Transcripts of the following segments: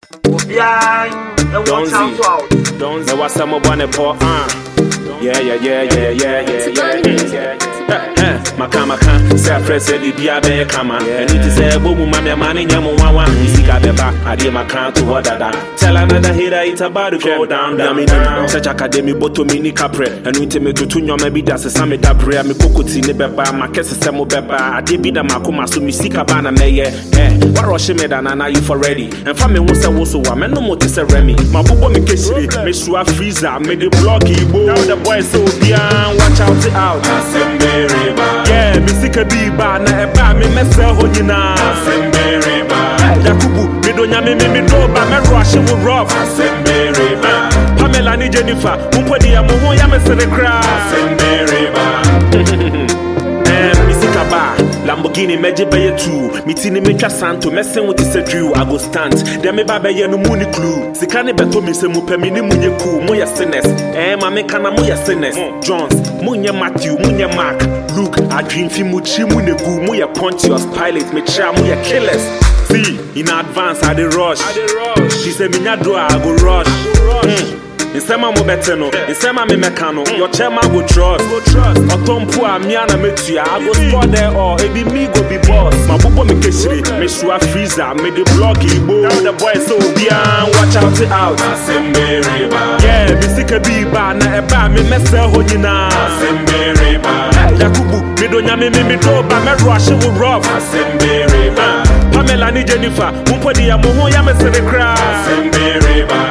Don't say what's some one for Maka say fresh the bia be kama and it say bobu mama mani nyamu wawa isika beba ade maka to wadada tell another hater it's about to go down such academy boto mini capre and we me to nyoma bi das some dabre me kokoti ne beba makese semo beba ade bi da makoma so misika bana meye what rush me da na you for ready and fa me wo se wo so wa me no mo te se remi mabobo me keshiri me sua freezer me the block ibo now the boy so bia watch out yeah, misika biba na eba me mese honyina Asemberiba Yakubu me do nyame me do ba me rush wo rough Asemberiba Pamela ni Jennifer mumpodi ya mo ho ya mesere kra Asemberiba misika ba Lamborghini meje baye tu mitini me twa santo mesen wo tise drew I go stand dem me ba baye no muni clue sika ne beto me se mu pami ni munye ku mo ya sinners ma me kana mo ya sinners Jones munye Matthew munye Mark Luke adwin fi mu chi mu negu mo ya Pontius Pilate me cha mo ya killers see in advance I dey rush she say me nya do I go rush Insema mo beteno, insema me mekano. Your chairman go trust. Otompu amiana metia. I go score there or it be me go be boss. My bubo me keshiri, me shua freezer, me the block ibo. Now the boy so bian, watch out. Asemberiba. Yeah, me sika biba na eba me mese honyina. Asemberiba. Yakubu, me do nyame me do ba me rush wo rough. Asemberiba. Pamela ni Jennifer, mumpodi ya mo ho ya mesere kra. Asemberiba.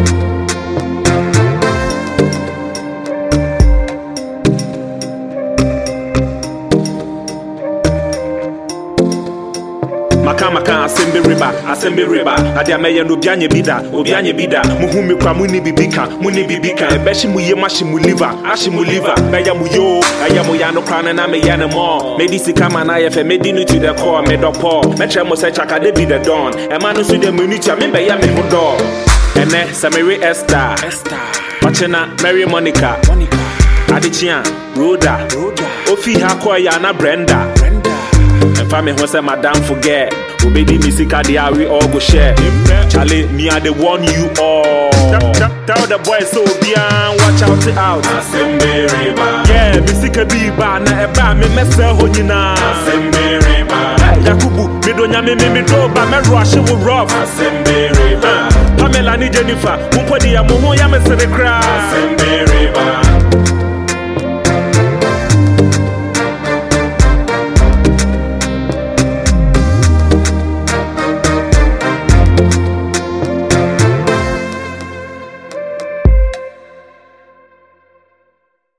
Maka asembe riba ade ameye no bianye bida muhumi kwa muni bibika ebeshi mu ye mashi mu liver beya mu yo aya mu ya no kwana na me ya no more medisi kama na ye fe medinu to the core me dopo metre mo se chaka de be the dawn e ma no so de minutia me beya me hodo ene Samiri Esther Wachena Mary Monica Adichia Rhoda Ofi Hakoya na Brenda and family who say madam forget obedi misika dia we all go share Charlie me I the one you all tell the boy so bian watch out Asemberiba yeah misika biba na eba me mese honyina Asemberiba Yakubu me do nyame me do ba me rush wo rough Asemberiba Pamela ni Jennifer mumpodi ya mo ho ya mesere kra Asemberiba